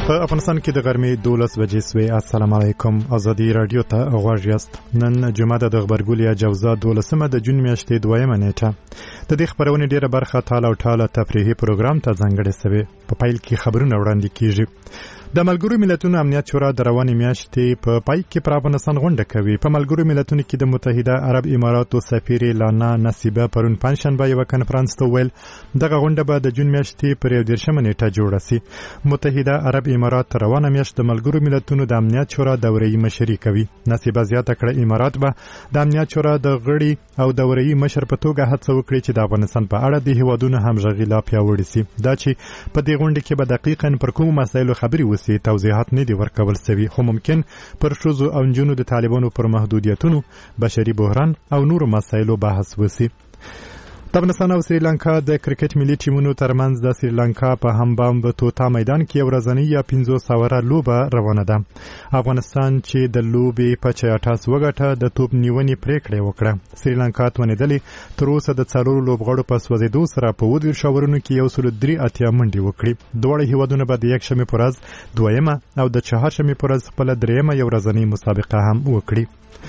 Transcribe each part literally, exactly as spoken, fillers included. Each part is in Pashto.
په افغانستان کې د غرمې دولس بجې سوې. السلام علیکم. ازادي رادیو ته غوږ یاست. نن جمعه د غبرګولي جوزا دولسمه د جون میاشتې دویمه نیټه. د دې خبرونې ډیره برخه تاله او ټاله تفریحي پروګرام ته ځانګړې شوې. په پیل کې خبرونه وړاندې کیږي. د ملګرو ملتونو امنیت شورا د روانې میاشتې په پای کې پر افغانستان غونډه کوي. په ملګرو ملتونو کې د متحده عرب اماراتو سفیر لانا نصیبه پرون پنځشنبه یو کنفرانس ته ویل دغه غونډه به د جون میاشتې پر یو دېرشمه نیټه جوړه شي. متحده عرب امارات روانه میاشت د ملګرو ملتونو د امنیت شورا دوره‌ای مشري کوي. نصیبه زیاته کړه امارات به د امنیت شورا د غړي او دوره‌ای مشر په توګه هڅه وکړي چې د افغانستان په اړه د هیوادونو همغږي لا پیاوړې شي. دا چې په دې غونډه کې به دقیقاً پر کومو مسایلو خبرې وشي توضیحات نه دي ورکول شوي، خو ممکن پر ښځو او نجونو د طالبانو پر محدودیتونو، بشري بحران او نورو مسایلو بحث وشي. د افغانستان او سریلانکا د کرکټ ملي ټیمونو ترمنځ د سریلانکا په همبام توتا میدان کې ورځنی یا پنځوس اوره لوبه روانه ده. افغانستان چې د لوبې په چیاټاس وګټه د توپ نیونې پریکړه وکړه. سریلانکا توانیدلې تر اوسه د څلورو لوبغاړو په سوځېدو سره په اووه دېرش اورونو کې یو سل درې اتیا منډې وکړي. دواړه هیوادونه به د یکشنبې په ورځ دویمه او د چهارشنبې په ورځ خپله دریمه یو ورځنۍ مسابقه هم وکړي.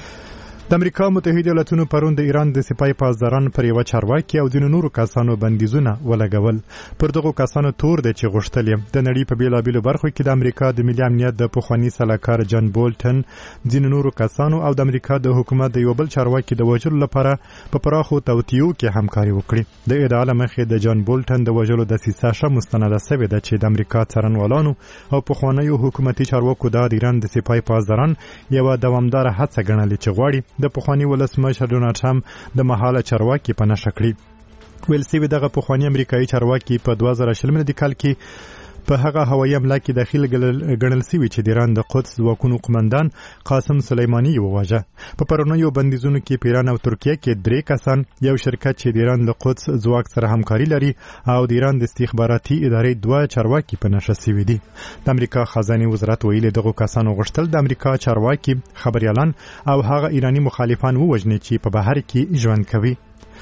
د امریکا متحده ایالاتونو پرون د ایران د سپای پاسداران پر یو چارواکي او ځینو نورو کسانو بندیزونه ولګول. پر دغو کسانو تور دی چې غوښتل یې د نړۍ په بیلابیلو برخو کې د امریکا د ملي امنیت د پخواني سلاکار جان بولټن، ځینو نورو کسانو او د امریکا د حکومت د یو بل چارواکي د وژلو لپاره په پراخو توطیو کې همکاري وکړي. د ادعا له مخې د جان بولټن د وژلو دسیسه ښه مستنده شوې ده چې د امریکا څارنوالانو او پخوانیو حکومتي چارواکو دا د ایران د سپای پاسداران یوه دوامداره هڅه ګڼلې چې غواړي د پخواني ولسمشر ډونالډ ټرمپ د مهاله چارواکي په نښه کړي. ویل سوي دغه پخواني امریکایي چارواکي په دوه زره شل میلادي کال کې په هغه هوایي حمله کې داخل ګڼل سوي چې د ایران د قدس ځواکونو قمندان قاسم سلیماني وواژه. په پرونیو بندیزونو کې په ایران او ترکیه کې درې کسان، یو شرکت چې د ایران له قدس ځواک سره همکاري لري او د ایران د استخباراتي ادارې دوه چارواکي په نښه سوي دي. د امریکا خزانه وزارت ویلي دغو کسانو غوښتل د امریکا چارواکي، خبريالان او هغه ایرانی مخالفان ووژني چې په بهر کې ژوند کوي.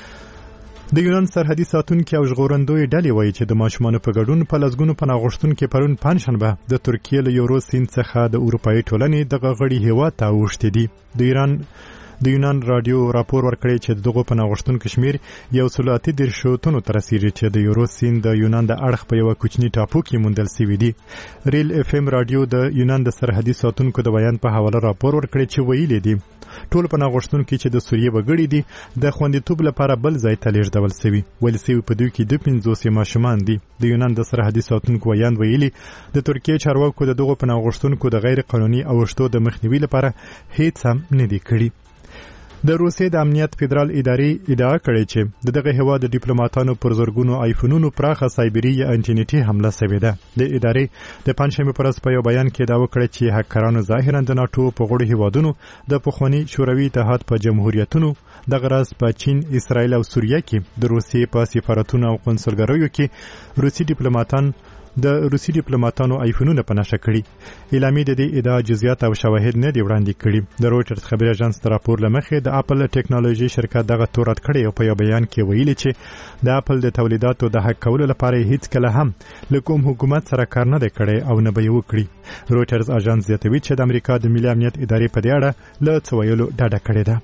د یونان سرحدي ساتونکي او ژغورندوی ډلې وایي چې د ماشومانو په ګډون په لسګونو پناه غوښتونکي پرون پنځشنبه د ترکیې له یورو سیند څخه د اروپایي ټولنې دغه غړي هیواد ته اوښتي دي. د ایران د یونان رادیو راپور ورکړی چې دغه پناه غوښتونکو شمیر یو سل اته دېرش تنو ته رسیږي چې د یورو سیند د یونان د اړخ په یو کوچني ټاپو کې موندل شوي دي. ریل اف ام رادیو د یونان د سرحدي ساتونکو د بیان په حواله راپور ورکړی چې ویلي دي ټول پناه غوښتونکي چې د سوریې وګړي دي د خوندیتوب لپاره بل ځای ته لیږدول شوي. ویل شوي په دوی کې د پنځوس ماشومان دي. د یونان د سرحدي ساتونکو ویان ویلي د ترکیې چارواکو د دغو پناه غوښتونکو د غیر قانوني اوښتو د مخنیوي لپاره هیڅ هم نه دي کړي. د روسیې د امنیت فدرال ادارې ادعا کړې چې دغه هیواد د ډیپلوماټانو پر زرګونو آیفونونو پراخه سایبري یا انټرنیټي حمله شوې ده. د ادارې د پنځشنبې په ورځ په یو بیان کې دعوه کړې چې هکرانو ظاهراً د ناټو په غړو هیوادونو د پخواني شوروي اتحاد په جمهوریتونو، دغه راز په چین، اسرائیل او سوریه کې د روسیې په سفارتونو او قونسلګریو کې روسي ډیپلوماټان د روسي ډیپلوماټانو آیفونونه په نښه کړي. اعلامیې د دې ادعا جزئیات او شواهد نه دي وړاندې کړي. د رویټرز خبري اژانس د راپور له مخې د اپل ټیکنالوژي شرکت دغه تور رد کړی او په یو بیان کې ویلي چې د اپل د تولیداتو د حق کولو لپاره هیڅ کله هم له کوم حکومت سره کار نه دی کړی او نه به یې وکړي. رویټرز اژانس زیاتوي چې د امریکا د ملي امنیت ادارې په دې اړه له څه ویلو ډډه کړې ده.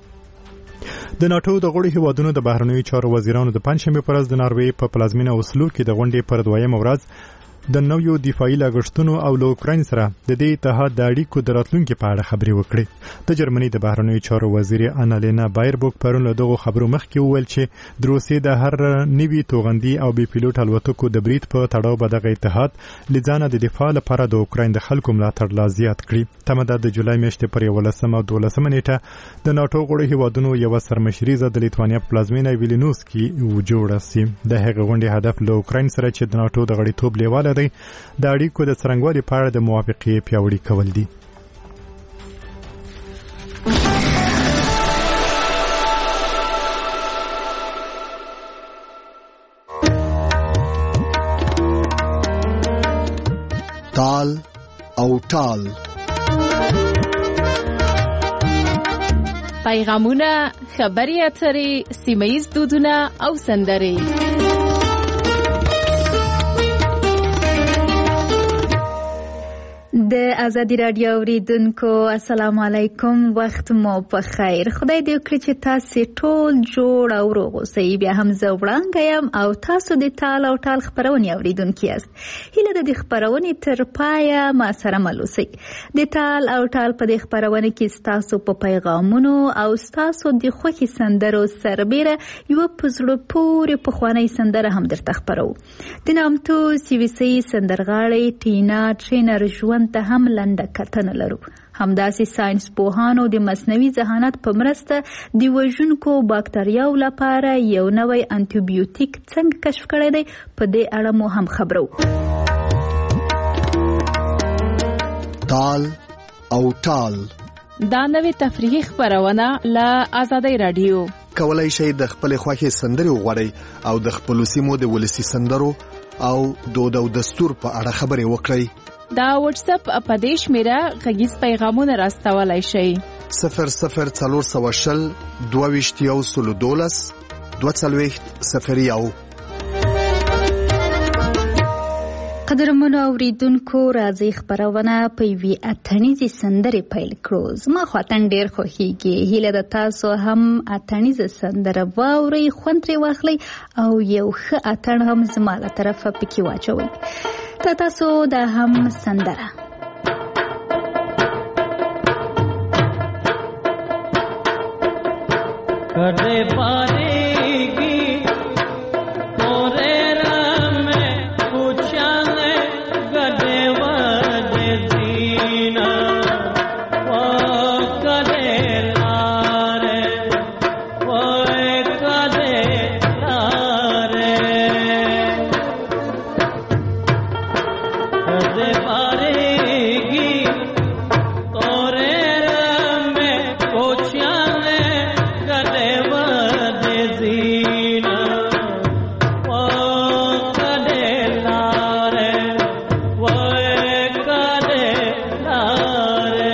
د ناټو د غړو هیوادونو د بهرنیو چارو وزیرانو د پنځشنبې په ورځ د ناروې په پلازمینه اوسلو کې د غونډې پر دویمه ورځ د نویو دفاعي لګښتونو او له اوکراین سره د دې اتحاد د اړیکو د راتلونکي په اړه خبرې وکړې. د جرمني د بهرنیو چارو وزیر انالینا بایربوک پرون له دغو خبرو مخکې وویل چې د روسیې د هر نوي توغندي او بې پیلوټ الوتکو د برید په تړاو به دغه اتحاد له ځانه د دفاع لپاره د اوکراین د خلکو ملاتړ لا زیات کړي. تمه ده د جولای میاشتې پر یولسمه او دولسمه نیټه د ناټو غړو هیوادونو یوه سرمشریزه د لیتوانیا په پلازمینه ویلنیوس کې جوړه شي. د هغې غونډې هدف له اوکراین سره چې د ناټو د غړیتوب لیواله دی د اړیکو د څرنګوالي په اړه د موافقې پیاوړي کول دي. تال او ټال پیغامونه، خبري اترې، سیمه‌ییز دودونه او سندرې. د ازادي رادیو اوریدونکو السلام علیکم، وخت مو په خیر. خدای دې وکړي چې تاسو ټول جوړ او روغ اوسئ. بیا هم زه وړاندې یم او تاسو د ټال او ټال خبرونې اوریدونکي یاست. هیله ده د خبرونې تر پایه ما سره مل اوسئ. د ټال او ټال په دې خبرونه کې ستاسو په پیغامونو او ستاسو د خوښې سندرو سربیره یو په زړه پورې پخوانۍ سندره هم درته خپرو. د نامتو سیویسي سندرغاړې ټینا ټرینر ژوند ته هم لنډه کتنه لرو. همداسې ساينس پوهانو د مصنوعي ذهانت په مرسته د وژونکو باکتریاو لپاره یو نوی انټي بیوټیک څنګه کشف کړی دی، په دې اړه مو هم خبرو. تال او ټال دا نوې تفریحي خبرونه له آزادۍ رادیو. کولای شئ د خپل خوښې سندرې وغواړئ او د خپل سیمو د ولسی سندرو او دود او دستور په اړه خبرې وکړئ. دا واتس اپ په دې شمیره غږیز پیغامونه راستولای شئ. صفر صفر څلور سوه شل دوه ویشت یو سلو دولس دوه څلوېښت صفر یو. قدرمنو اوریدونکو، راځي خبرونه په یوې اتڼیزې سندرې پیل کړو. زما خو اتڼ ډېر خوښیږي. هیله ده تاسو هم اتڼیزه سندره واورئ، خوند ترې واخلئ او یو ښه اتڼ هم زما له طرفه پکې واچوئ. تا تاسو دا هم سندره کدے پاریگی تورے رام پوچھانے گدے ودے زینا وہ کدے لارے وہ کدے لارے کدے پاریگی تورے رام پوچھانے گدے ودے زینا وہ کدے لارے وہ کدے لارے.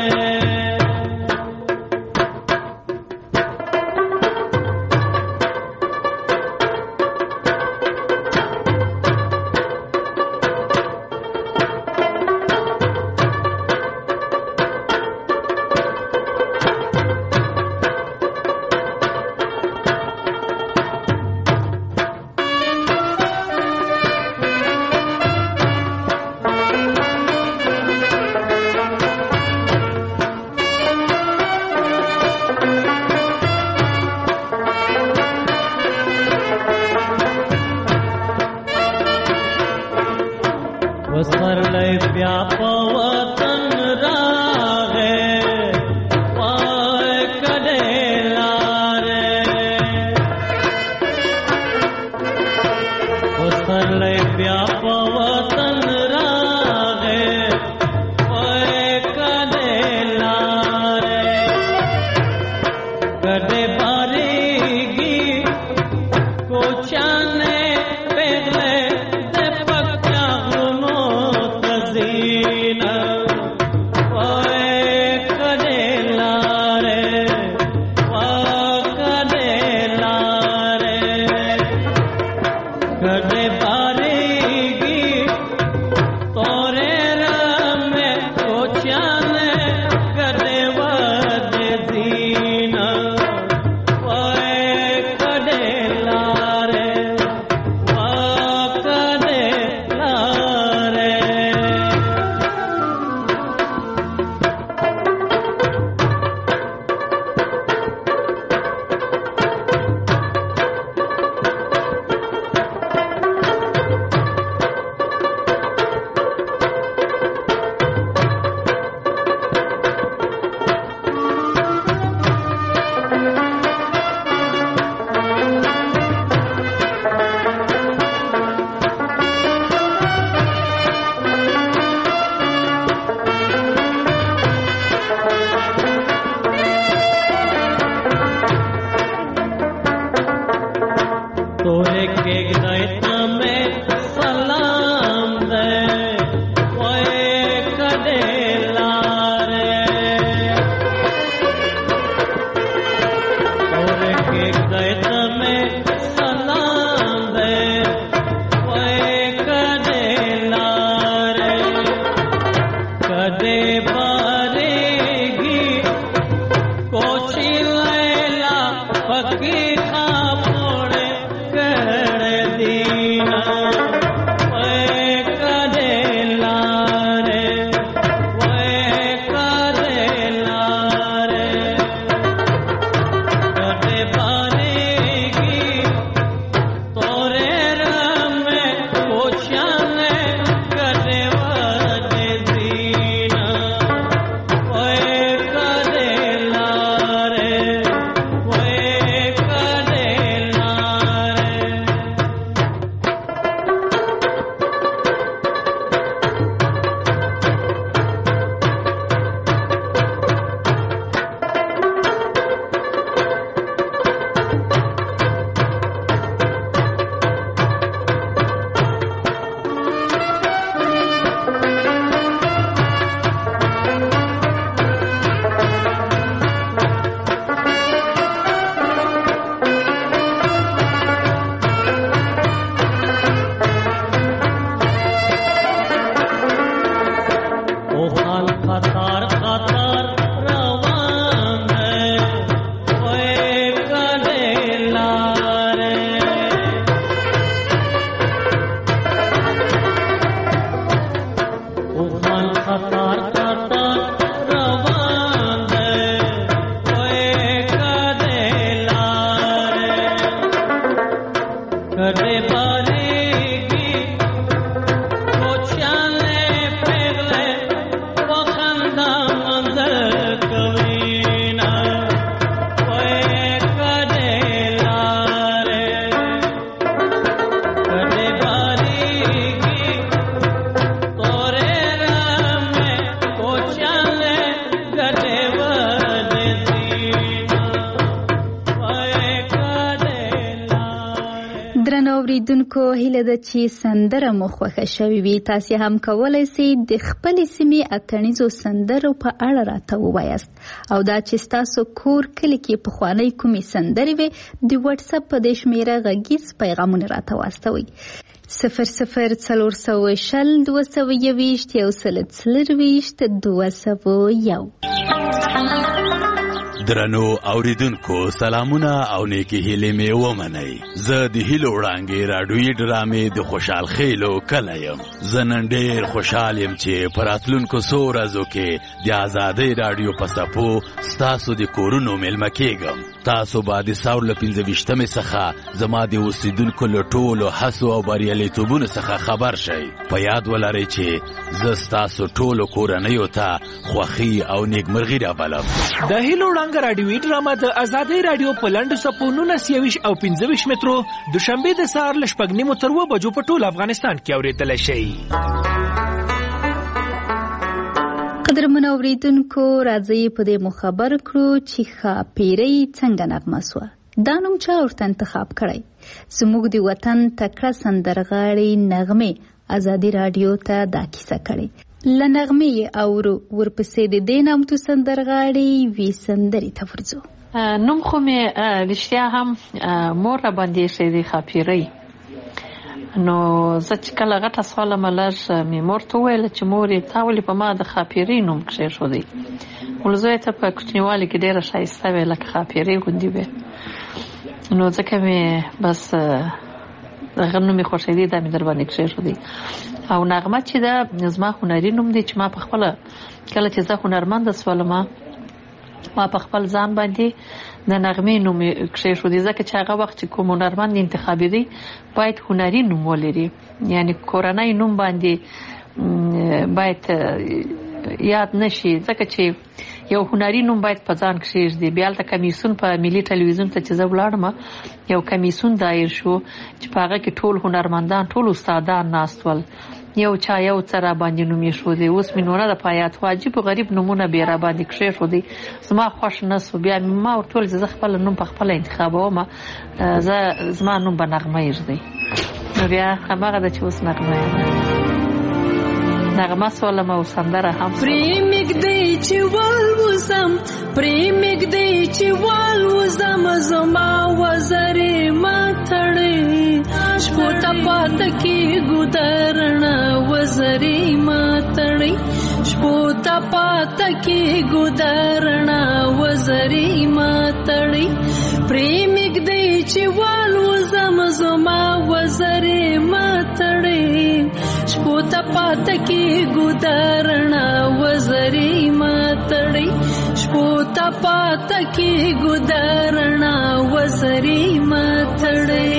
وسر لئی بیا پوتن راغے وائے کدے لارے وسر لئی بیا پوتن راغے وائے کدے لارے کدے باریگی کوچانے پہلے دے پکیا زینا وائے کدے لارے وائے کدے لارے کدے باریگی تورے رام کوچانے کدے ودے زینا وائے کدے لارے وائے کدے لارے. तोरे के गैत में सलाम दे ओए कदे लारे तोरे के गैत में सलाम दे ओए कदे लारे कदे اوریدونکو هیله ده چې سندره مو خوښه شوې وي. تاسې هم کولی سئ د خپلې سیمې اتڼیزو سندرو په اړه راته ووایاست او دا چې ستاسو کور کلي کې پخوانۍ کومې سندرې وي د وټساپ په دې شمېره غږیز پیغامونه راته واستوئ. صفر صفر څلور سوه شل دوه سوه یوویشت یو سل څلرویشت دوه سوه یو. درنو اوریدونکو سلامونه او نیکی هیلې مې ومنئ. زه د هیلو وړانګې راډیویي ډرامې د خوشحال خیلو کلی یم. زه نن ډېر خوشحال یم چې په راتلونکو څو ورځو کې د ازادۍ راډیو په څپو ستاسو د کورونو میلمه کېږم. تاسو به د ساور له پنځه ویشتمې څخه زما د اوسېدونکو له ټولو هڅو او بریالیتوبونو څخه خبر شئ. په یاد ولرئ چې زه ستاسو ټولو کورنیو ته خوښي او نیکمرغي رابلم. د هیلو وړانګه راډیویي ډرامه د ازادۍ راډیو په لنډو څپو نولس یوویشت او پنځه ویشت مترو دوشنبې د سهار له شپږ نیمو تر اووه بجو په ټول افغانستان کې اورېدلی شئ. قدرمن اوریدونکو راځئ په دې مو خبر کړو چې ښاپیرۍ څنګه نغمه سوه. دا نوم چا ورته انتخاب کړی؟ زموږ د وطن تکړه سندرغاړې نغمې ازادي راډیو ته دا کیسه کړې. له نغمې اورو ورپسې د دې نامتو سندرغاړې وي سندرې ته ورځو. نوم خو مې رښتیا هم مور را باندې ایښی دی ښاپیرۍ. نو زه چې کله غټه سوالم لږ مې مور ته وویله چې مورې تا ولې په ما د ښاپیرۍ نوم کښېښودی. ول زوی ته په کوچنیوالي کې ډېره ښایسته وې لکه ښاپیرۍ غوندې وې. نو ځکه مې بس دغه نوم مې خوښېدی دا مې در باندې کښېښودی. او نغمه چې دا زما هنري نوم دی چې ما په خپله کله چې زه هنرمنده سولم ما په خپل ځان باندې د نغمې نوم کښېښودی ځکه چې هغه وخت چې کوم هنرمند انتخابېدی باید هنري نوم ولري. یعنی کورنۍ نوم باندې باید یاد نشي ځکه چې یو هنري نوم باید په ځان کښېږدي. بیا هلته کمیسیون په ملي ټلویزیون ته چې زه ولاړم یو کمیسیون دایر شو چې په هغه کې ټول هنرمندان ټول استادان ناست ول. یو چا یو څه را باندې نوم ایښودی. اوس مې نو نه ده په یاد خو عجیب غریب نومونه بیا را باندې کښېښودی. زما خوښ نه سو. بیا ما ورته وویل چې زه خپله نوم په خپله انتخابوم زه زما نوم به نغمه ایږدی. نو بیا همغه ده چې اوس نغمه یم. نغمه سولم او سندره هم پرې مږدی چې والوزم پرې مږدی چې والوزم زما وزرې ماتړې شپو ته پاته کېږو درڼه وزرې ماتړې شپو ته پاته کېږو درڼه وزرې ماتړې پرې چې والوزم زما وزرې ماتړې شپو ته پاته کېږو د رڼا وزرې ماتړې شپو ته پاته کېږو د رڼا وزرې ماتړې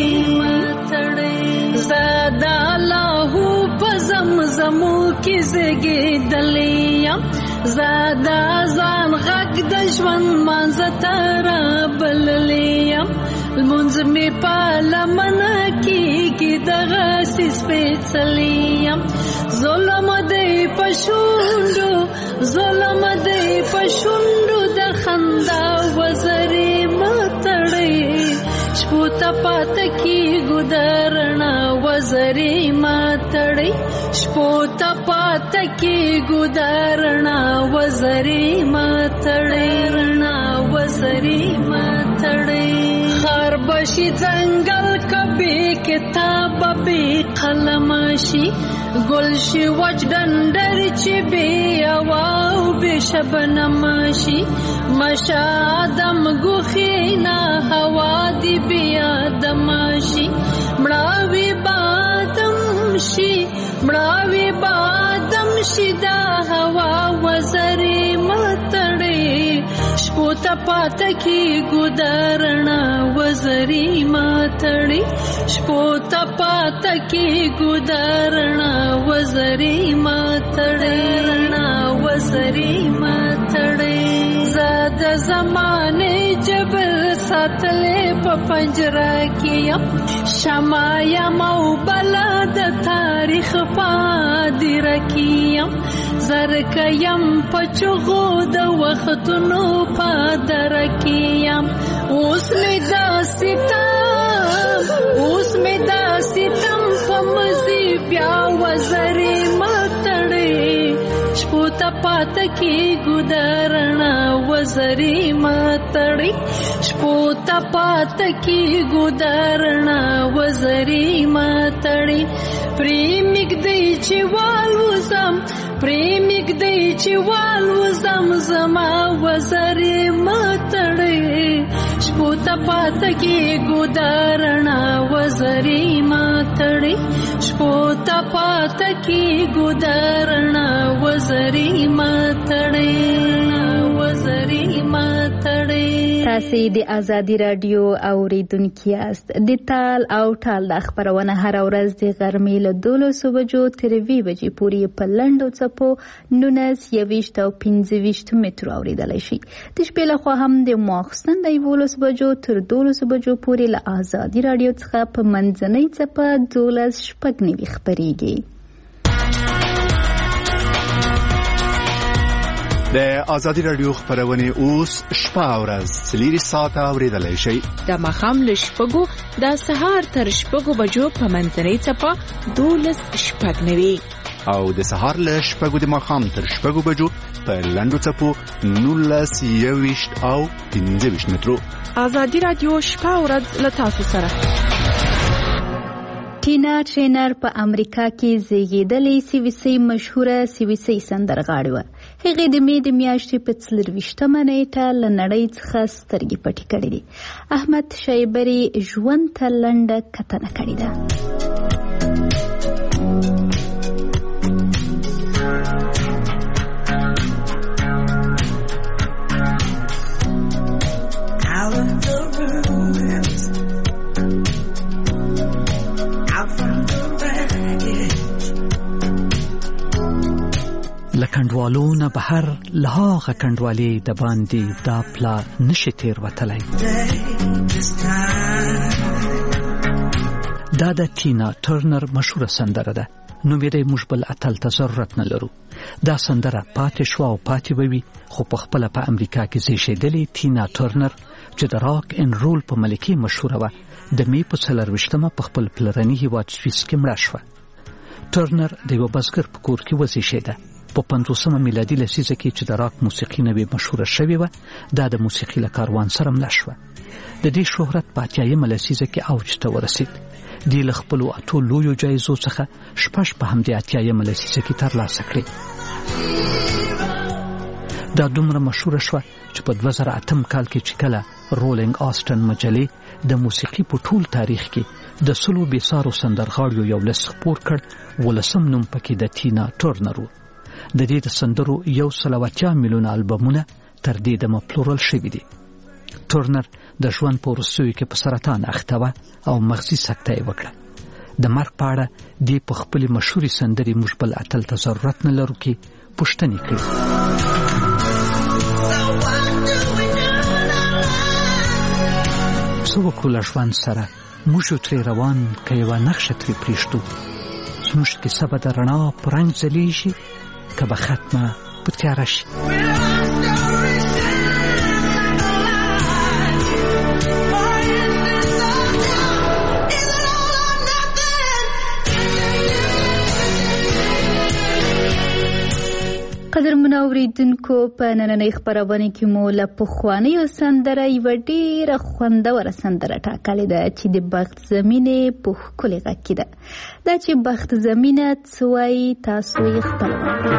زه د الله په زمزمو کې زیږېدلې یم زه د ځان غږ د ژوند منځ ته رابللې یم لمونځ مې په لمنه کېږي دغسې سپېڅلی یم ظلم دی په شونډو ظلم دی په شونډو د خندا وزرې ماتړې شپو ته پاته کېږو د رڼا وزرې ماتړې شپو ته پاته کېږو د رڼا وزرې ماتړې رڼا وزرې ماتړې خار بشي ځنګل کبي کتاب بې قلم شي ګل شي وچ ډنډر چې بې هوا او بې شبنم شي مشه آدم ګوښې نه هوا دې بې آدم شي مړاوي بادم شي مړاوي بادم شي دا هوا وزرې ماتړې شپو ته پاته کېږو د رڼا وزرې ماتړې شپو ته پاته کېږو د رڼا وزرې ماتړې رڼا وزرې ماتړې زه د زمانې جبر ساتلې په پنجره کې یم شمع یم او بلا د تاریخ په هدیره کې یم زرکه یم په چغو د وختونو په دره کې یم اوس مې دا ستم اوس مې دا ستم په مزي بیا وزرې ماتړې شپو ته پاته کېږو د رڼا وزرې ماتړې شپو ته پاته کېږو د رڼا وزرې ماتړې پرې مږدې چې والوزم پرې مږدې چې والوزم زما وزرې ماتړې شپو ته پاته کېږو د رڼا وزرې ماتړې شپو ته پاته کېږو د رڼا وزرې ماتړې وزرې ماتړې تاسې د ازادي راډیو اوریدونکي یاست د تال او ټال د خپرونه هر ورځ د غرمې له دولسو بجو تر اووه بجې پورې په لنډو څپو نولس یوویشت او پنځه ویشت مترو اورېدلی شي د شپې لخوا هم د ماخوستن د یولسو بجو تر دولسو بجو پورې له ازادي راډیو څخه په منځنۍ څپه دولس شپږ نوي خپرېږي. د ازادي راډیو خبرونه اوس شپه او ورځ څلور ساعته اوریدلای شي د ماښام له شپږو د سهار تر شپږو بجو په منځنۍ څپه دولس شپږ نوي او د سهار له شپږو د ماښام تر شپږو بجو په لنډو څپو نولس یوویشت او پنځه ویشت مترو. ازادي راډیو شپه او ورځ له تاسو سره. ټینا ټرینر په امریکا کې زیږېدلې سیویسي مشهوره سیویسي سندرغاړې وه. هغې د مې د میاشتې په څلرویشتمه نیټه له نړۍ څخه سترګې پټې کړې دي. احمد شیبري ژوند ته لنډه کتنه کړې ده. لکندوالو نه بهر لهاغه کندوالي د باندې دا پلا نشي تیر وتلی. دا د ټینا ټرنر مشهوره سندره ده. نو مې موږ بل اتل ته ضرورت نه لرو. دا سندره پاتې شو او پاتې وي خو په خپل په امریکا کې زیږېدلې ټینا ټرنر چې د راک ان رول په ملکي مشهوره وه د مې په څلرویشتمه په خپل پلرني هیواد سویس کې مړه شوه. ټرنر د یو بزګر په کور کې وزیږېده. په پنځوسمه میلادي لسیزه کې چې د راک موسیقي نوې مشهوره شوې وه دا د موسیقي له کاروان سره مله شوه. د دې شهرت په اتیایمه لسیزه کې اوج ته ورسید. دې له خپلو اتو لویو جایزو څخه شپږ په همدې اتیایمه لسیزه کې ترلاسه کړې. دا دومره مشهوره شوه چې په دوه زره اتم کال کې چې کله رولینګ آسټن مجلې د موسیقي په ټول تاریخ کې د سلو بېسارو سندرغاړیو یو لست خپور کړ. ولسم نوم پکې د ټینا ټرنر و. د دې د سندرو یو سل او اتیا میلیونه البمونه تر دې دمه پلورل شوي دي. ټرنر د ژوند په وروستیو کې په سرطان اخته وه او مغزي سکته یې وکړه. د مرګ په اړه دې په خپلې مشهورې سندرې موږ بل اتل ته ضرورت نه لرو کې پوښتنې کړي. څه وکړو له ژوند سره موږ یو ترې روان که یوه نقشه ترې پرېږدو. زموږ کیسه به د رڼا په رنګ ځلیږي که به ختمه په تیاره شي. قدرمنو اوریدونکو په نننۍ خپرونه کې مو له پخوانیو سندره یوه ډېره خوندوره سندره ټاکلې ده چې د بخت زمینې په ښکلي غږ کې ده. دا چې بخت زمینه څه وایي تاسو یې خپله وایئ.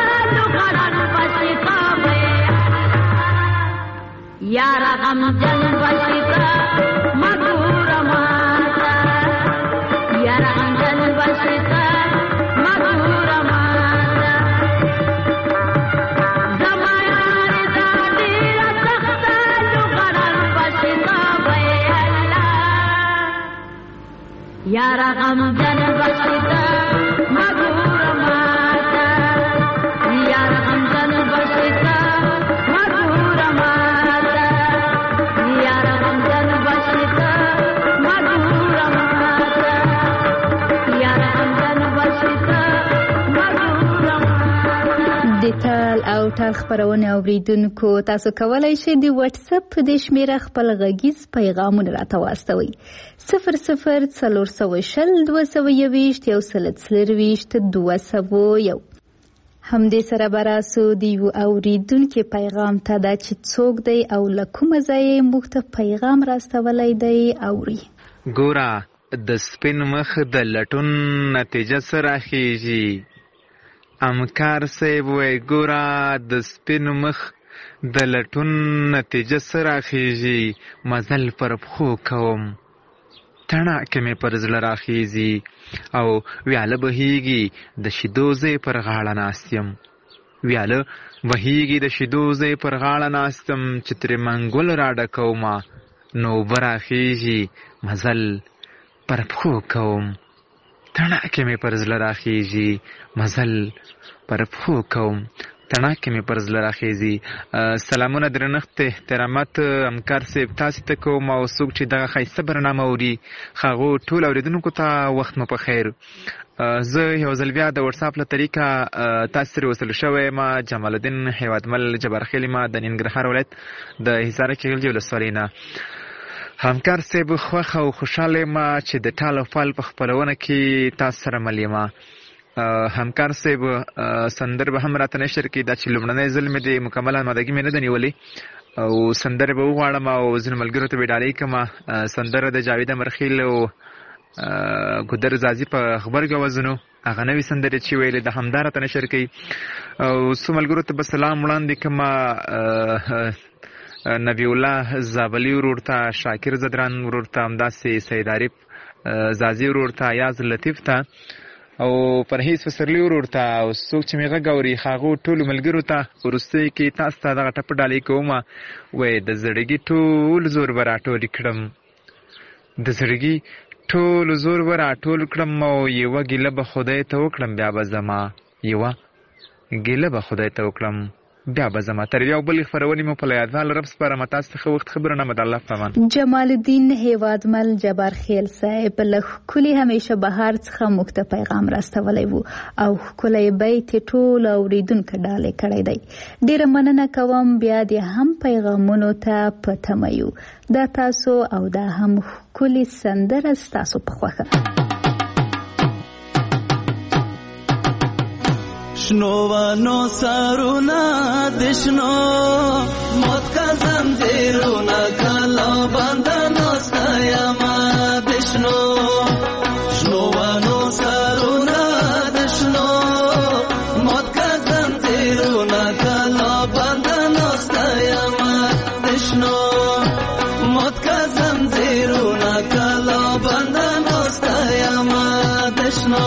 यारा गम जन یار غمزن بشتا مگور ماتا یار غمزن بشتا مگور ماتا یار غمزن بشتا مگور ماتا یار غمزن بشتا مگور ماتا. د تال او ټال خبرونه اوریدونکو تاسو کولای شئ د واتس اپ په د شمیره خپل غږیز پیغامونه راته واستوئ صفر صفر څلور سوه شل دوه سوه یوویشت یو سل څلرویشت دوه سوه یو. همدې سره به راسو د یو اوریدونکي پیغام ته دا چې څوک دی او له کومه ځایه یې موږ ته پیغام راستولی دی اوري. ګوره د سپین مخ د لټون نتیجه څه راخیږي؟ امکار صاحب وای ګوره د سپین مخ د لټون نتیجه څه راخیږي؟ مزل پر پښو کوم تڼاکې مې پر زړه راخیږي او ویاله بهیږي د شیدو ځای پر غاړه ناست یم ویاله بهیږي د شیدو ځای پر غاړه ناست یم چې ترې منګول راډکومه نو اوبه راخیږي مزل پر پښو کوم تڼاکې مې پر زړه راخیږي مزل پر پښو کوم تڼاکې مې پر زړه راخیږي. سلامونه درنښت احترامات همکار صاحب تاسې ته کوم او څوک چې دغه ښایسته برنامه اوري هغو ټول اورېدونکو ته وخت مو په خیر. زه یو ځل بیا د وټساپ له طریقه تاسې سره وصل شوی یم جمال الدین هیوادمل جبارخیل یم د ننګرهار ولایت د حصاره کیږلجې ولسوالۍ نه. همکار صاحب خوښ او خوشحاله یم چې د ټال او فال په خپرونه کې تاسو سره مل یم. همکار صاحب سندر به هم راته نشر کړي دا چې لومړنی ځل مې د مکمل آمادګي مې نه ده نیولې او سندرې به وغواړم او ځینو ملګرو ته به ډالۍ کړم. سندره د جاوید امرخیل او ګودر زازي په غبرګو اوازونو هغه نوې سندرې چې ویلې د همدا راته نشر کړي او څو ملګرو ته به سلام وړاندې کړم. نبی الله زابلی ورور ته شاکر زدران ورور ته همداسې سید عارف زازي ورور ته یاز لطیف ته او پرهیز فسرلی ورور ته او څوک چې مې غږ اوري هغو ټولو ملګرو ته وروستۍ کې تاسو ته دغه ټپه ډالۍ کوم وایي د زړګي ټول زور به راټول کړم د زړګي ټول زور به راټول کړم او یوه ګیله به خدای ته وکړم بیا به زما یوه ګیله به خدای ته وکړم بیا به زما تر یو بلې خپرونې مو په یادوال رب سپارم تاسو ته ښه وخت خبرونه مو د الله په امان. جمال الدین هیوادمل جبارخیل صاحب له ښکلي همیشه بهار څخه موږ ته پیغام راستولی و او ښکلی بیت یې ټولو اورېدونکو ډالۍ کړی دی. ډېره مننه کوم بیا دې هم پیغامونو ته په تمه یو. دا تاسو او دا هم ښکلې سندره ستاسو په خوښه. شنوانو سرونا دشنو موت کا زنجیرونا کلا بندنو ستایما دشنو شنوانو سرونا دشنو موت کا زنجیرونا کلا بندنو ستایما دشنو موت کا زنجیرونا کلا بندنو ستایما دشنو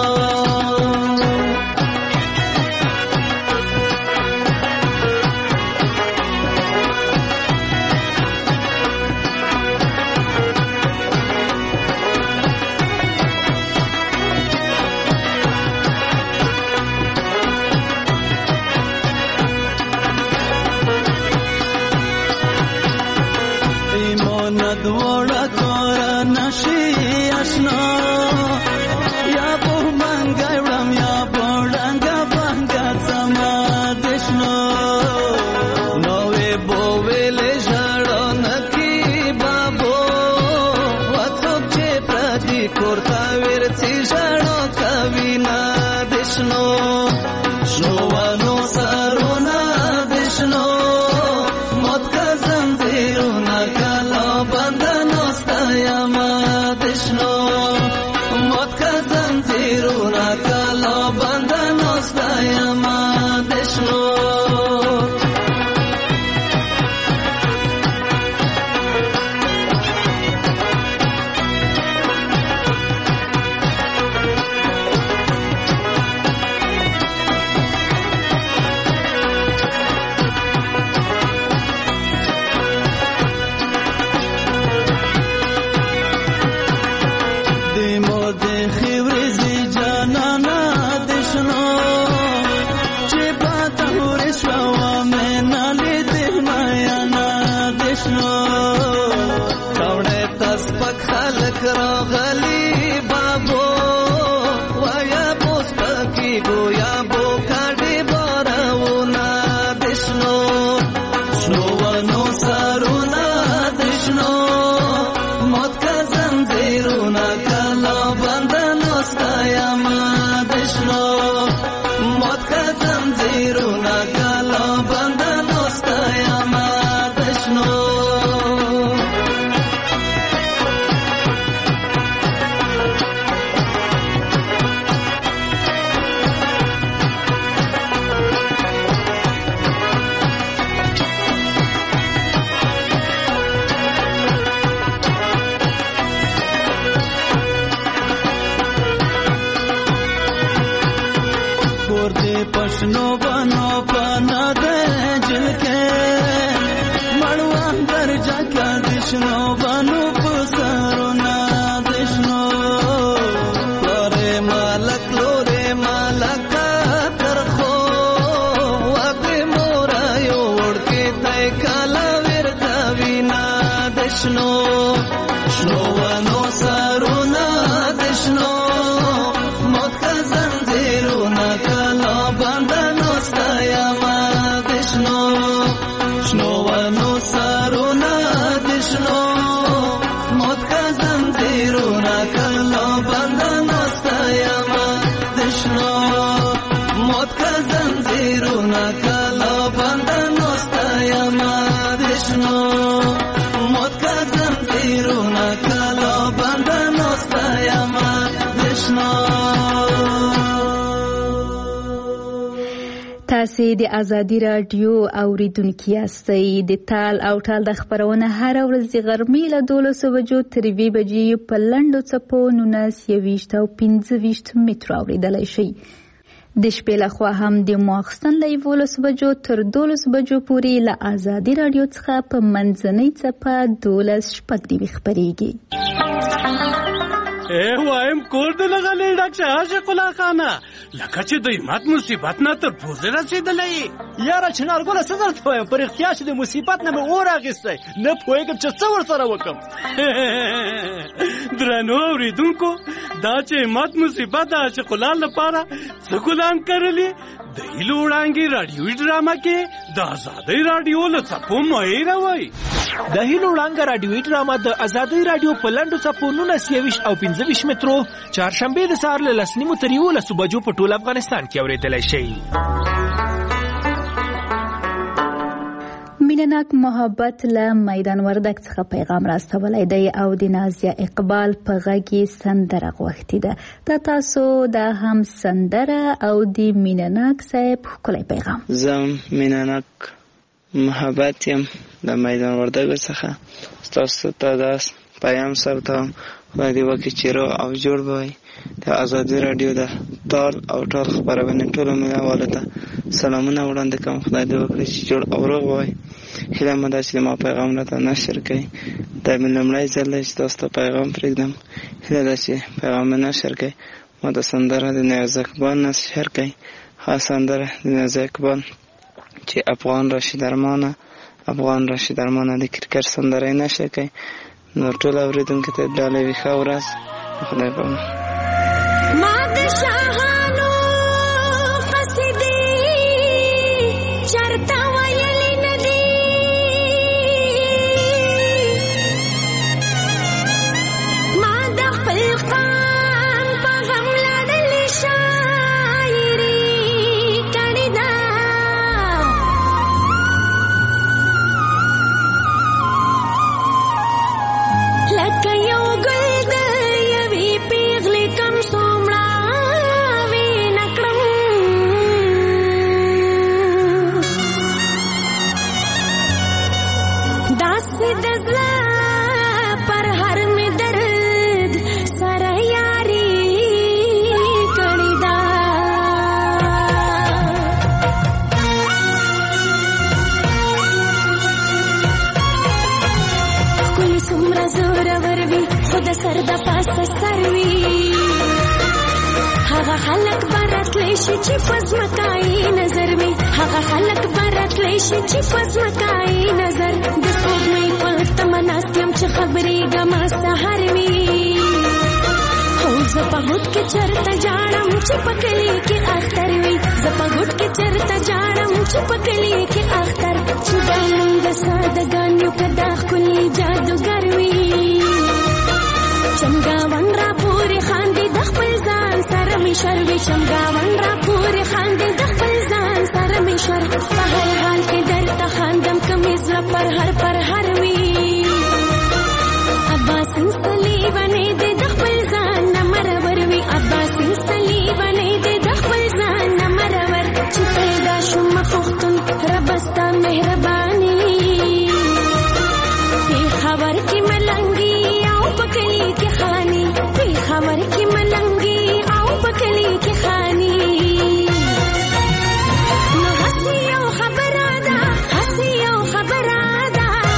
مالک راغلی بابو ویا پوسپکی گویا بو کاډي بارونه دشنو شنو ونو سرونه دشنو موت کا زنجیرونه کلا بندنو ستایما دشنو موت کا زنجیرونه کلا بندنو ستایما دشنو पशनो बनो पना दे जिनके मड़वान कर जाका दिशनो बनो पुसरो ना दिशनो लोरे मालक लोरे मालक कर खो वाके मोरा यो उड़ के तय काला वीर कविना दिशनो शनो वनो सरो ना दिशनो मोत का जंजीरो ना काला बंधनो स्तयमा दिशनो शनो वनो सरो ना दिशनो मोत का जंजीरो ना काला बंधनो स्तयमा दिशनो मोत का जंजीरो ना काला बंधनो स्तयमा दिशनो मोत का जंजीरो ना काला बंधनो स्तयमा दिशनो تاسې د ازادي راډیو اوریدونکي یاستئ. د تال او ټال د خپرونه هره ورځ د غرمې له دولسو بجو تر یوې بجې په لنډو څپو نولس یوویشت او پنځه ویشت مترو اورېدلی شئ. د شپې لخوا هم د ماخستن له یولسو بجو تر دولسو بجو پورې له ازادي راډیو څخه په منځنۍ څپه دولس شپږ نوي خپرېږي. اے وایم کور دې لغلی ډاکټر عاشق الله خانه لکه چې د همت مصیبت نه تر پوزې رسېدلی یاره چنارګله څه درته وایم په رښتیا چې د مصیبت نه مې اور اخیستی نه پوهېږم چې څه ورسره وکړم. درنو اورېدونکو دا چې همت مصیبت د عاشق الله لپاره څه ګلان کرلي د هیلو وړانګې راډیوي ډرامه کې د ازادۍ راډیو له څپو مه هېروئ. د هیلو وړانګه راډیوي ډرامه د ازادۍ راډیو په لنډو څپو نولس یوویشت او پنځه ویشت مترو چهارشنبې د سهار له لس نیمو تر یولسو بجو په ټول افغانستان کې اورېدلی شئ. مینهناک محبت له میدان وردګ څخه پیغام راستولی دی او د نازیه اقبال په غږ یې سندره غوښتې ده. دا تاسو دا هم سندره او د مینهناک صاحب ښکلی پیغام. زه مینهناک محبت یم د میدان وردګ څخه ستاسو ته دا پیام ثبتوم. خدای دې وکړي چې روغ او جوړ به وئ. د ازادي راډیو د تال او ټال خپرونې ټولو مینهوالو ته سلامونه وړاندې کوم. خدای دې وکړي چې جوړ او روغ به وئ. هیله مې ده چې ما پیغام راته نشر کړئ. دا مې لومړی ځل دی چې تاسو ته پیغام پرېږدم. هیله ده چې پیغام مې نشر کړئ. ما ته سندره د نیاز اقبال نشر کړئ. ښه سندره د نیاز اقبال چې افغان راشد ارمانه افغان راشد ارمانه د کرکټ سندره یې نشر کړئ. نور ټول اورېدونکو ته ډالۍ وي ښه ورځ. خدای پامان. ما د شاهانو قصیدې چرته ویلې نه دي ما د خپل قام په غم لړلې شاعري کړې ده لکه یو ګل د یوې پیغلې کم څومره وې نکړم داسې د زړه پر هر مې درد سره یاري کړې ده ښکلې څومره زورور وي خو د سر د پاسه سر وي هغه خلک به راتلی شي چې په ځمکایي نظر وي هغه خلک به راتلی شي چې په ځمکایي نظر د سپوږمۍ په تمه ناست یم چې خبرې ګما سحر وي هو زپا هټ کې چرته جاړم چې پکلی کې اختر وي زپا هټ کې چرته جاړم چې پکلی کې اختر چې دانګ سادګانو کدا خلی جادوګر وي چمګاون را پورې خاندې د خپل ځان سره می شروي چمګاون را پورې خاندې د خپل ځان سره می شر په هر حال کې درته خاندم کمیز پر هر پر هر وي عباس سلی باندې د خپل ځان نمرور وي عباس سلی باندې د خپل ځان نمرور چې پیدا شوم پختون رب ستا مهرباني په خبر کې ملنګي او پکلی کې خاني په خبر کې ملنګي او پکلی کې خاني نو هسي او خبره ده هسي او خبره ده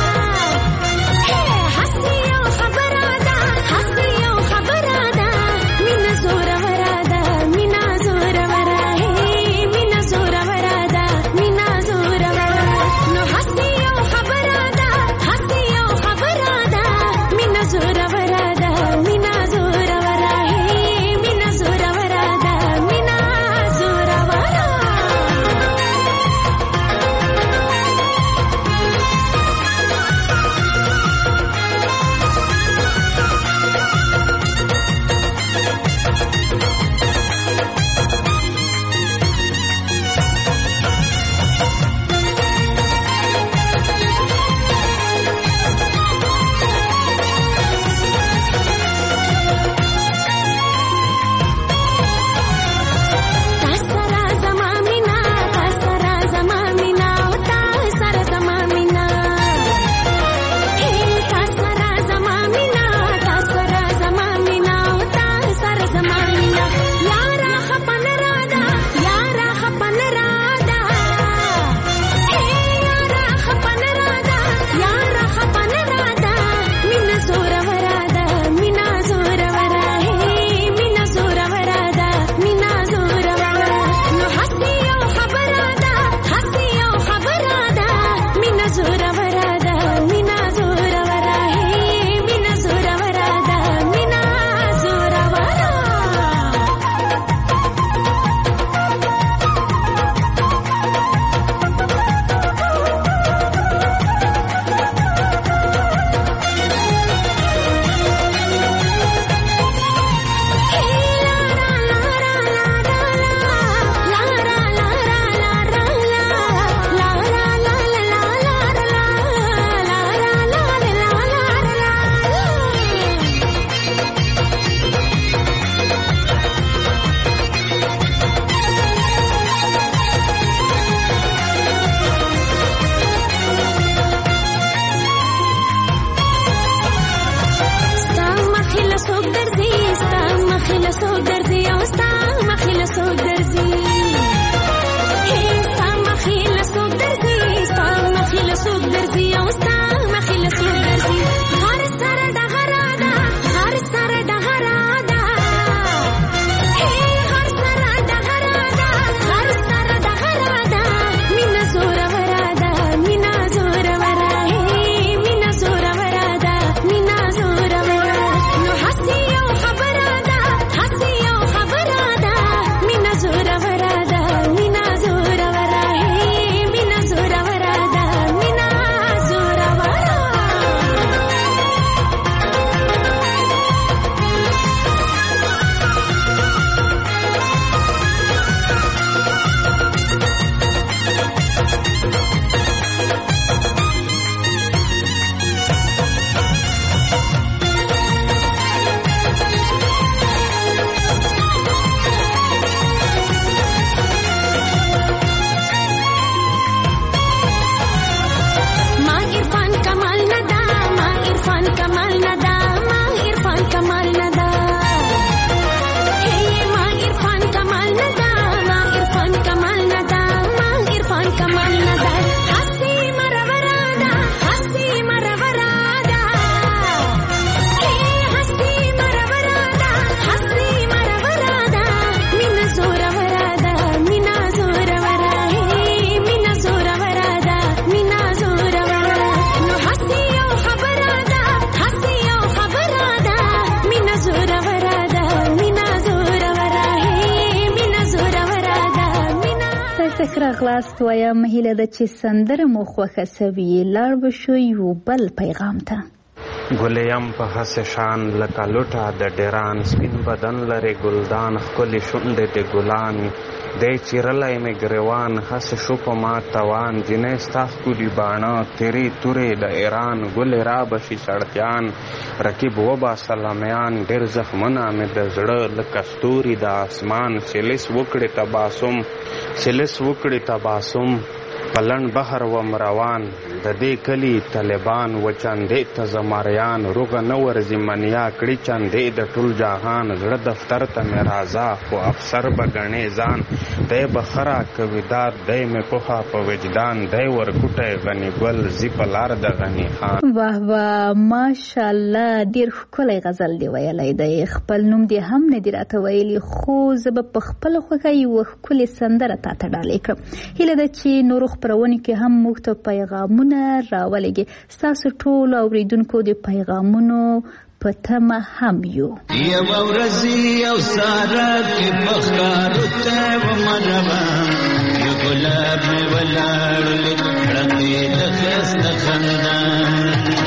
راغلاست وایم هیله ده چې سندره مو خوښه سوي لاړ به شو یو بل پیغام ته. ګلیم په هسې شان لکه لوټه د ډیران سپین بدن لري ګلدان ښکلې شونډې د ګلان دی چیرلی مې ګریوان هسې شو په ما توان جنۍ ستا ښکلي باڼه تیرې تورې د ایران ګلې را بشي سړکیان رقیب وباسه لمیان ډېر زخمونه مې د زړه لکه ستوري د اسمان سلیس وکړې تباسم سلیس وکړې تباسم پلن بحر وم روان د دې کلي طالبان و چندې ته زمریان روغه نه ورځي منیا کړي چندې د ټول جهان زړه دفتر ته مې راځه خو افسر به ګڼې ځان دی به خرا کوي داد دی مې پوښه په وجدان دی ورکوټی غني ګل زی په لار د غني خان. واه واه ماشاءالله ډېر ښکلی غزل دی ویلی دی. خپل نوم دې هم نه دی راته ویلي خو زه به په خپله خوښه یوه ښکلې سندره تا ته ډالۍ کړم. هیله ده چې نورو خپرونې کې هم موږ ته پیغامونه راولېږي. ستاسو ټولو اورېدونکو د پیغامونو په تمه هم یو. یوه ورځ یو ساره کې په ښکارو ته ومه روان یو ګلاب مې ولاړ ړندې د ښایسته خندان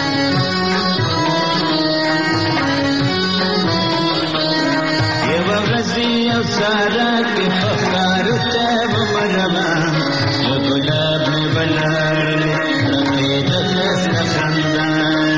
یوه ورځ یو ساره کې په ښکارو ته ومه روان یو ګلاب مې ولاړ ړندې د ښایسته خندان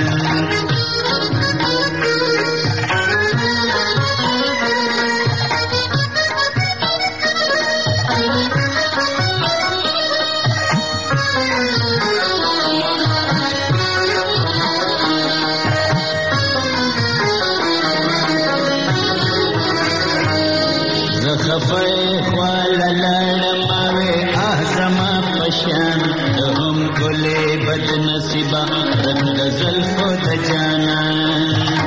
خفای خواله لاړم اوې آه زما په شان ته هم ګلې بد نصیبه رنګ د زلفو د جانان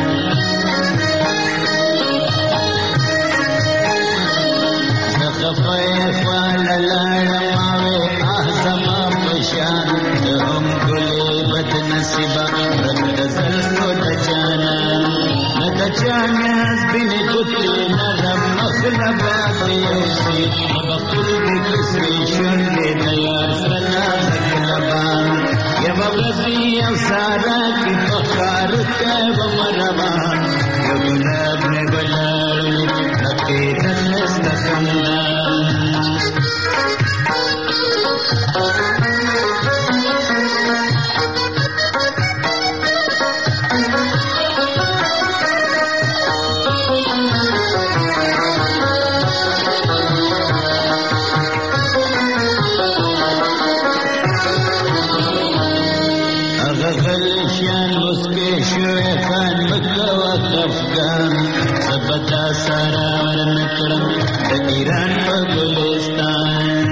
زه خفای خواله لاړم اوې آه زما په شان ته هم ګلې بد نصیبه رنګ د زلفو د جانان نه د جاناز بینې ګوتې نرم مخلبات یوسي بخل دې کسرې شونډې د یار سره نازک لبان یوه ورځ یو ساره کې په ښکارو ته ومه روان یو ګلاب مې ولاړ لکې د ښایسته خندان افغان سبتا سارا ورنکړم د ایران په ګلستان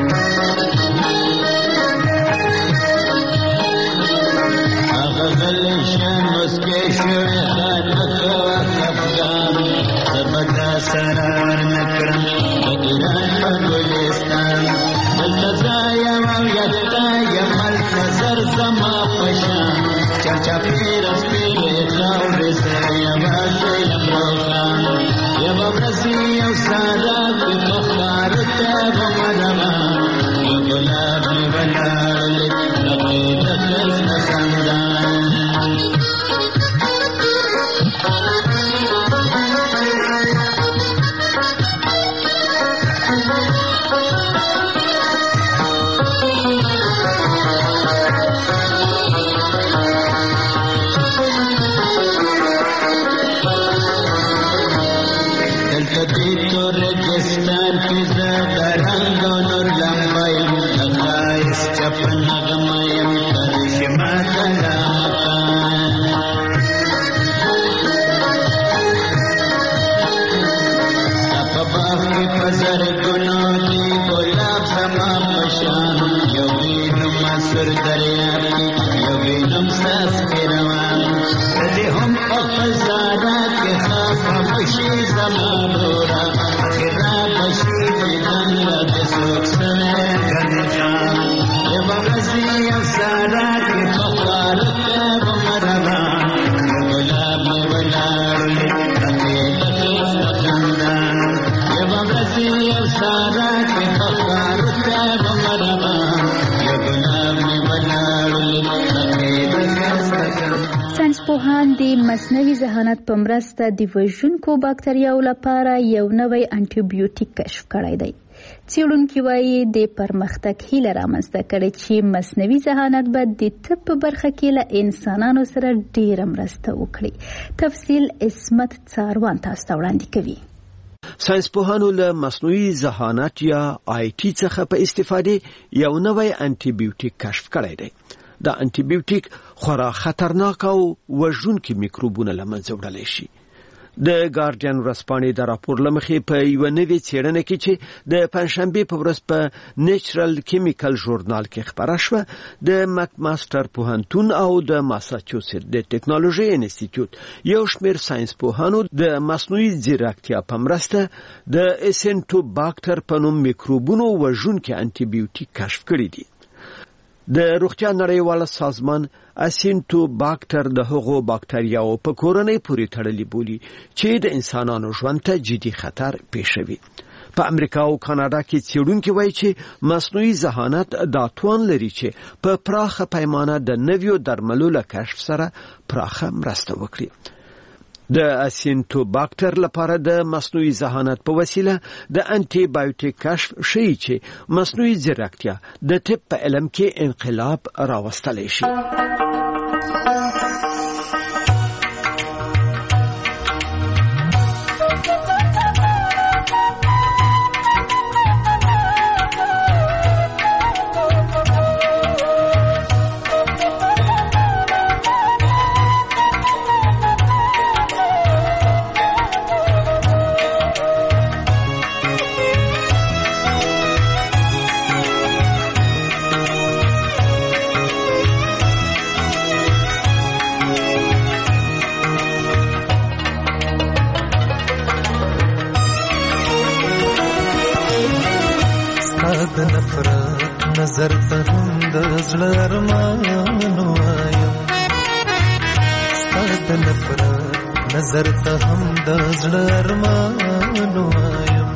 هغه غلشان مسکې شوې خان مکوه افغان سبتا سارا ورنکړم د ایران په ګلستان دلته ځایم او یکتا یم هلته زر زما په شان چرچا پیره سپېرې خاورې سره یوازې یم روښان یوه ورځ یو ساره کې په ښکارو ته ومه روان یو ګلاب مې ولاړ لکې د ښایسته خندان رجستان کې زه د رنګ او نور لمبه یم د ښایست چپه نغمه یم تر شمه ته لامکان ستا په باغ کې په زرګونو دي ګلاب زما په شان یو وینم سور دریاب کې یو وینم څاڅکي روان د دې هم په فضاره کې خاموشي زما ورورا اخرا بشي دنیا د څوک سره ګڼي جان یوه ورځ یو ساره کې په ښکارو ته ومه روان یو ګلاب مې ولاړ لکې د ښایسته خندان یوه ورځ یو ساره کې په ښکارو ته ساینسپوهان د مصنوعي ذهانت په مرسته د وژونکو باکتریاو لپاره یو نوی انټي بیوټیک کشف کړی دی. څېړونکي وایي د پرمختګ هیله رامنځته کړې چې مصنوعي ذهانت به د طب په برخه کې له انسانانو سره ډېره مرسته وکړي. تفصیل عصمت څاروان تاسو ته وړاندې کوي. ساینسپوهانو له مصنوعي ذهانت یا آی ټي څخه په استفادې یو نوی انټي بیوټیک کشف کړی دی. دا انټي بیوټیک خورا خطرناک او وژونکي میکروبونه له منځه وړلی شي. د ګارډین ورځپاڼې د راپور له مخې په یوه نوې څېړنه کې چې د پنجشنبې په ورځ په نیچرل کیمیکل ژورنال کې خپره شوه، د مکماستر پوهنتون او د ماساچوسیټس د ټکنالوژي انسټیټیوټ یو شمېر ساینسپوهانو د مصنوعي ځیرکتیا په مرسته د اسینټوباکټر په نوم میکروبونو وژونکي انټي بیوټیک کشف کړي دي. د روغتیا نړیواله سازمان اسینټوباکټر د هغو باکتریاو په کورنۍ پورې تړلي بولي چې د انسانانو ژوند ته جدي خطر پېښوي. په امریکا او کاناډا کې څېړونکي وایي چې مصنوعي ذهانت دا توان لري چې په پراخه پیمانه د نویو درملو له کشف سره پراخه مرسته وکړي. د اسینټوباکټر لپاره د مصنوعي ذهانت په وسیله د انټي بایوټیک کشف ښیي چې مصنوعي ځیرکتیا د طب په علم کې انقلاب راوستلی شي. نظر ته هم د زړه ارمانو وایم، ستا د نفرت نظر ته هم د زړه ارمانو وایم.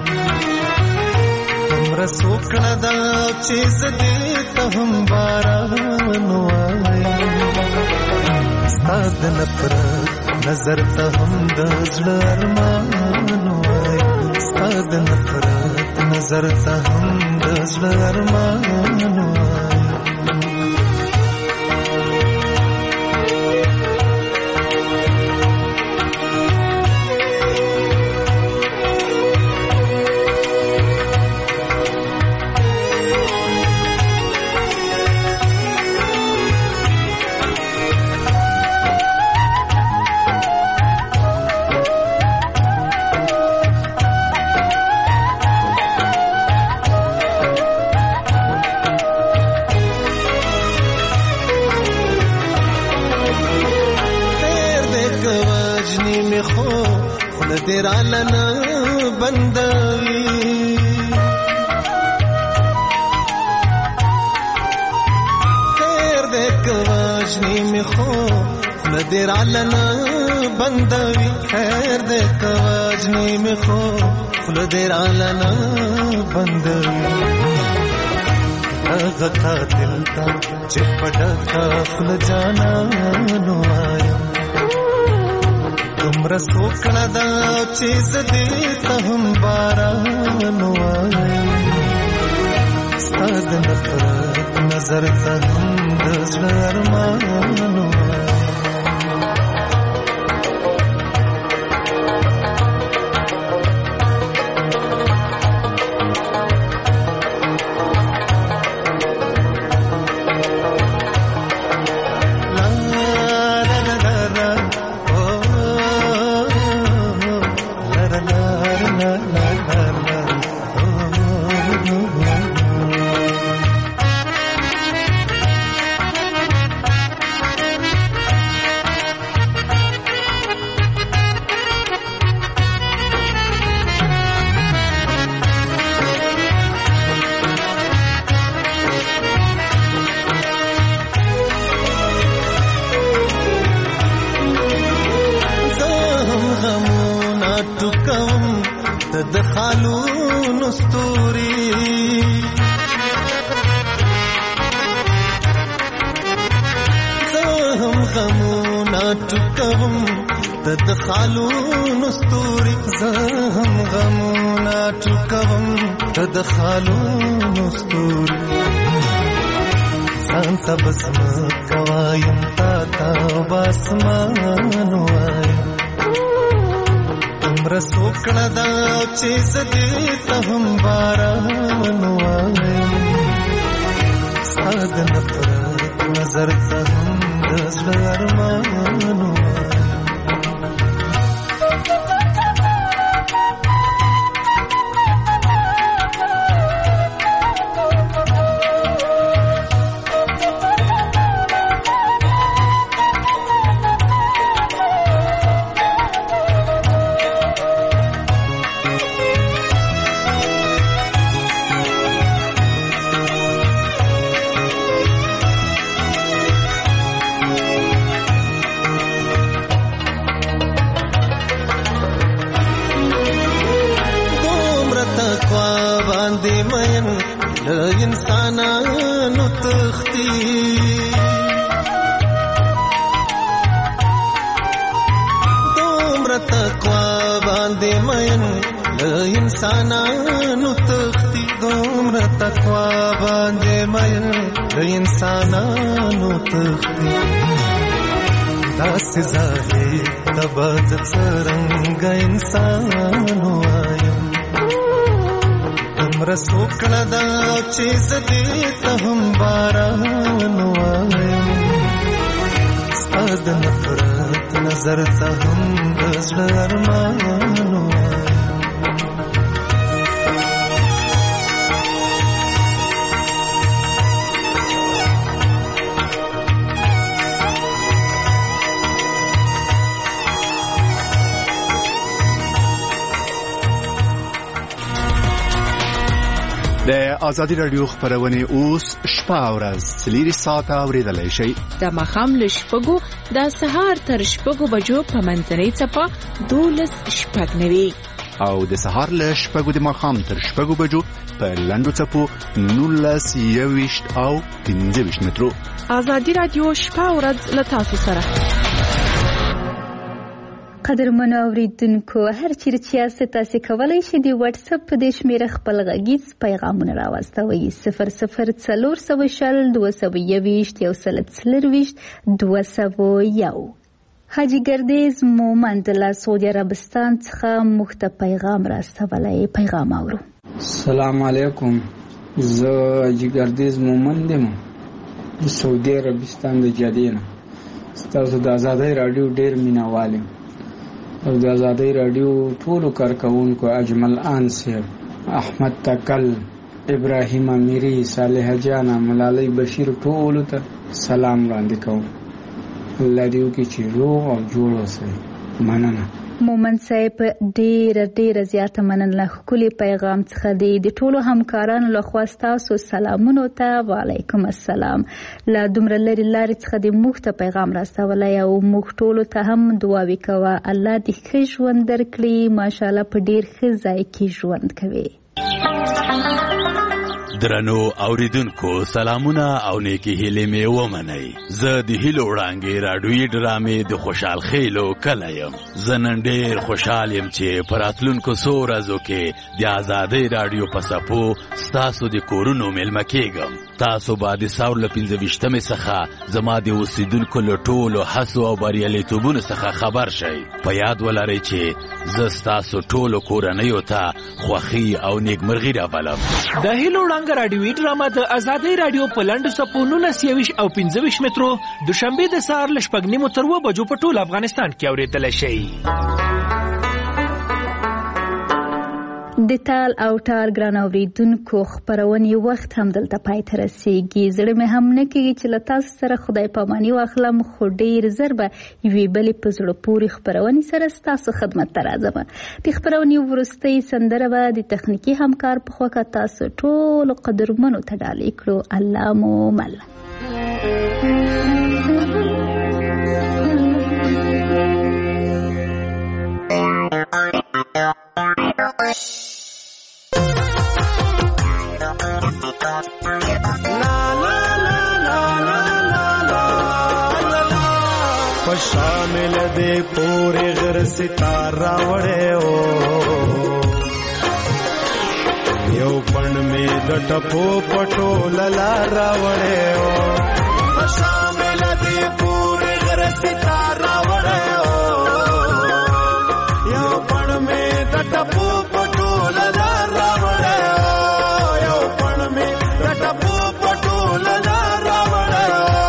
دومره سوکړه ده چې زه دې ته هم باران وایم، ستا د نفرت نظر ته هم د زړه ارمانو وایم، ستا د نفرت نظر ته هم د زړه ارمانو وایم. درالنا بندوي خیر دې کواجنی می خو درالنا بندوي خیر دې کواجنی می خو درالنا بندوي. هغه قاتل تا چې پټه خپل جانانو وایم، دومره سوکړه ده چې زه دې ته هم باران وایم، ستا د نفرت نظر ته هم د زړه ارمان وایم. ټکوم د خالونو ستوري زهم غمونه ټکوم د خالونو ستوري ځان ته بسم کوایم تا تا باسمان وایم تمره سوکړه دا چې زدې ته هم باران وایم ساده نفرت نظر ته هم د زړه ارمان وایم انسانانو تختی دومره تقوا باندې مین له انسانانو تختی دومره تقوا باندې مین له انسانانو تختی داسې ظاهر تبد څرنګه انسان وایم رسوکړه دا چې زدې ته هم باران وایم ستا د نفرت نظر ته هم د زړه ارمان وایم د ازادي رادیو خبرونه اوس شپه او ورځ سلیری ساعته اوریدلای شي د مخام له شپږو د سهار تر شپږو بجو په منځنۍ چپه دولس شپږ نوي او د سهار له شپږو د مخام تر شپږو بجو په لندو چپو نولس یويشت او پنځه ویشت مترو ازادي رادیو شپه او ورځ له تاسو سره قدرمنو اوریدونکو هر چیرې چې یاست تاسو کولی شئ د واتس اپ په دې شمیره خپل غږیز پیغامونه راواستوئ صفر صفر څلور سوه شل دوه سوه یوویشت یو سل څلرویشت دوه سوه یو حاجي ګردیز مومند له سعودي عربستان څخه موږ ته پیغام راستولی پیغام اورو السلام علیکم زه حاجي ګردیز مومند یم د سعودي عربستان د جدې نه ستاسو د ازادۍ راډیو ډېر مینهوال یم او د ازادۍ راډیو ټولو کارکوونکو اجمل آن صاحب احمد تکل ابراهیم امیری صالح جانا ملالۍ بشیر ټولو ته سلام وړاندې کوم الله دې وکړي چې روغ او جوړ اوسئ مننه مومن صاحب ډیر ډیر زیاته مننه ښکلي پیغام څخه دی د ټولو همکارانو لخوا ستاسو سلامونو ته وعلیکم السلام له دومره لرې لارې څخه د موږ ته پیغام راستولی او موږ ټولو ته هم دعاوې کوه الله دې ښه ژوند درکړي ماشاءالله په ډیر ښه ځای کې ژوند کوي درنو اوریدونکو سلامونه او نیکی هیلې مې ومنئ زه د هیلو وړانګې راډیویي ډرامې د خوشحال خیلو کلی یم زه نن ډېر خوشحال یم چې په راتلونکو څو ورځو کې د ازادۍ راډیو په څپو ستاسو د کورونو میلمه کېږم تاسو به د ساور له پنځه ویشتمې څخه زما د اوسېدونکو له ټولو هڅو او بریالیتوبونو څخه خبر شئ په یاد ولرئ چې زه ستاسو ټولو کورنیو ته خوښي او نیکمرغي راولم د هیلو وړانګه راډیوي ډرامه د ازادۍ راډیو په لنډو څپو نولس یوویشت او پنځه ویشت مترو دوشنبې د سهار له شپږ نیمو تر اووه بجو په ټول افغانستان کې اورېدلی شئ د تال او ټال ګران اوریدونکو خپرونې وخت هم دلته پای ته رسیږي زړه مې هم نه کېږي چې له تاسو سره خدای پاماني واخلم خو ډېر ژر به یوې بلې په زړه پورې خپرونې سره ستاسو خدمت ته راځم د خپرونې وروستۍ سندره به د تخنیکي همکار په خوا تاسو ټولو قدرمنو ته ډالۍ کړو الله مو مل پشان सितार راوړې او یو پړ می د ټپو پټو للا راوړې او شامل دې پورې غر सितार راوړې او یو پړ می د ټپو پټو للا راوړې او یو پړ می د ټپو پټو للا راوړې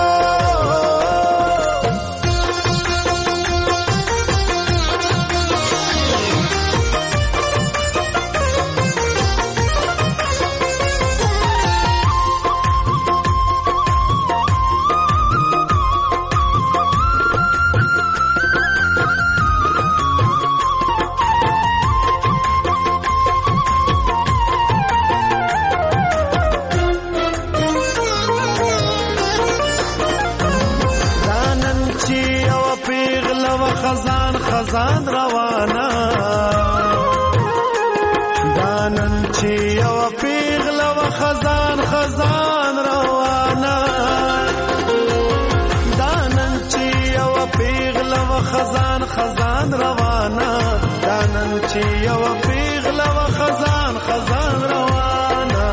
خزان خزان روانه دانن چې یو پیغله و خزان خزان روانه دانن چې یو پیغله و خزان خزان روانه دانن چې یو پیغله و خزان خزان روانه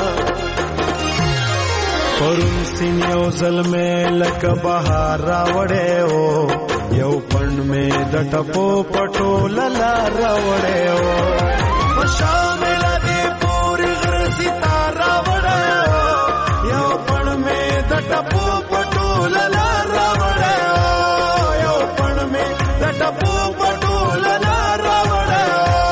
پرون سین یو ظلمه لک بهار راوړې او یو پړ می د ټپو پټو للا راوړې او شامل دې پوری غر सितार راوړې او یو پړ می د ټپو پټو للا راوړې او یو پړ می د ټپو پټو للا راوړې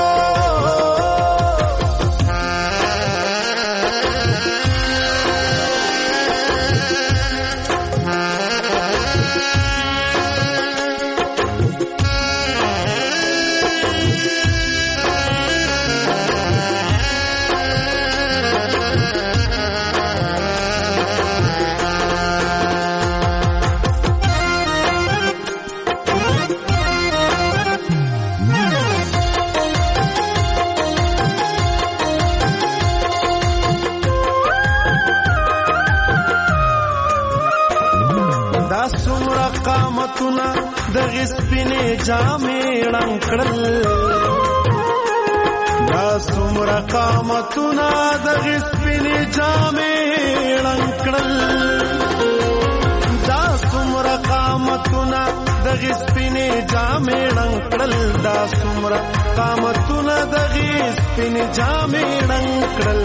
قامتنا د غسپینې جامې ړنګړل دا څومره قامتنا د غسپینې جامې ړنګړل دا څومره قامتنا د غسپینې جامې ړنګړل دا څومره قامتنا د غسپینې جامې ړنګړل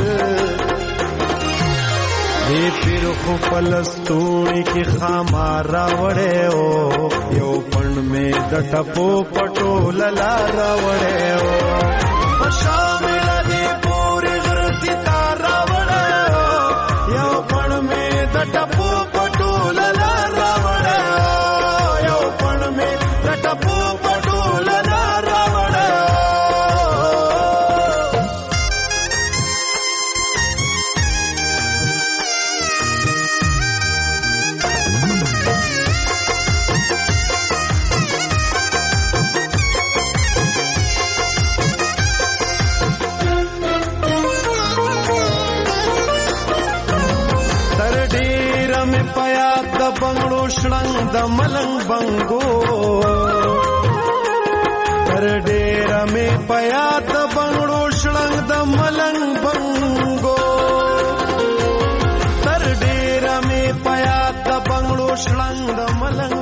دی پیر خو پلستونی کی خامار راوړې او یو پړ می د ټپو پټو للا راوړې او شامل دی پوری غر सितार راوړې او یو پړ می د ټپو پټو للا راوړې او یو پړ می د ټپو پټو للا راوړې پیاد د بنگړو شړنګ د ملنګ بنګو تر ډېر مې پیاد د بنگړو شړنګ د ملنګ بنګو تر ډېر مې پیاد د بنگړو شړنګ د ملنګ